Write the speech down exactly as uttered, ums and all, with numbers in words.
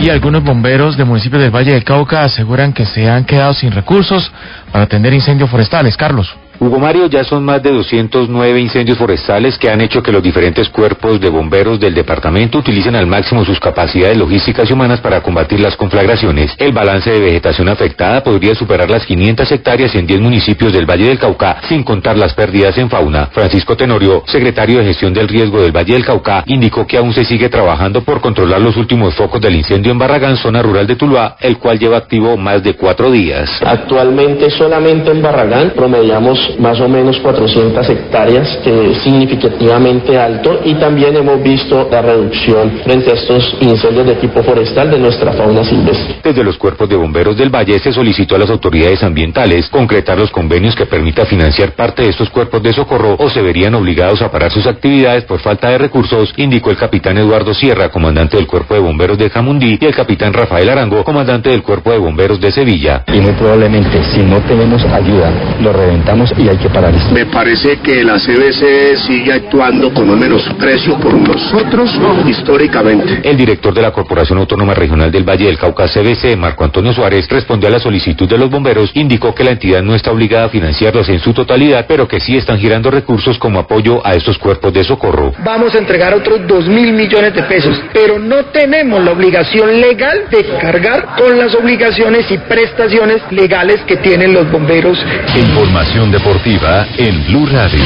Y algunos bomberos de municipios del Valle del Cauca aseguran que se han quedado sin recursos para atender incendios forestales. Carlos. Hugo Mario, ya son más de doscientos nueve incendios forestales que han hecho que los diferentes cuerpos de bomberos del departamento utilicen al máximo sus capacidades logísticas y humanas para combatir las conflagraciones. El balance de vegetación afectada podría superar las quinientas hectáreas en diez municipios del Valle del Cauca, sin contar las pérdidas en fauna. Francisco Tenorio, secretario de Gestión del Riesgo del Valle del Cauca, indicó que aún se sigue trabajando por controlar los últimos focos del incendio en Barragán, zona rural de Tuluá, el cual lleva activo más de cuatro días. Actualmente solamente en Barragán promediamos más o menos cuatrocientas hectáreas, que es significativamente alto, y también hemos visto la reducción frente a estos incendios de tipo forestal de nuestra fauna silvestre. Desde los cuerpos de bomberos del Valle se solicitó a las autoridades ambientales concretar los convenios que permita financiar parte de estos cuerpos de socorro o se verían obligados a parar sus actividades por falta de recursos, indicó el capitán Eduardo Sierra, comandante del Cuerpo de Bomberos de Jamundí, y el capitán Rafael Arango, comandante del Cuerpo de Bomberos de Sevilla. Y muy probablemente, si no tenemos ayuda, lo reventamos y hay que parar esto. Me parece que la C B C sigue actuando con un menosprecio por nosotros históricamente. El director de la Corporación Autónoma Regional del Valle del Cauca, C B C, Marco Antonio Suárez, respondió a la solicitud de los bomberos, indicó que la entidad no está obligada a financiarlos en su totalidad, pero que sí están girando recursos como apoyo a estos cuerpos de socorro. Vamos a entregar otros dos mil millones de pesos, pero no tenemos la obligación legal de cargar con las obligaciones y prestaciones legales que tienen los bomberos. Información deportiva en Blue Radio.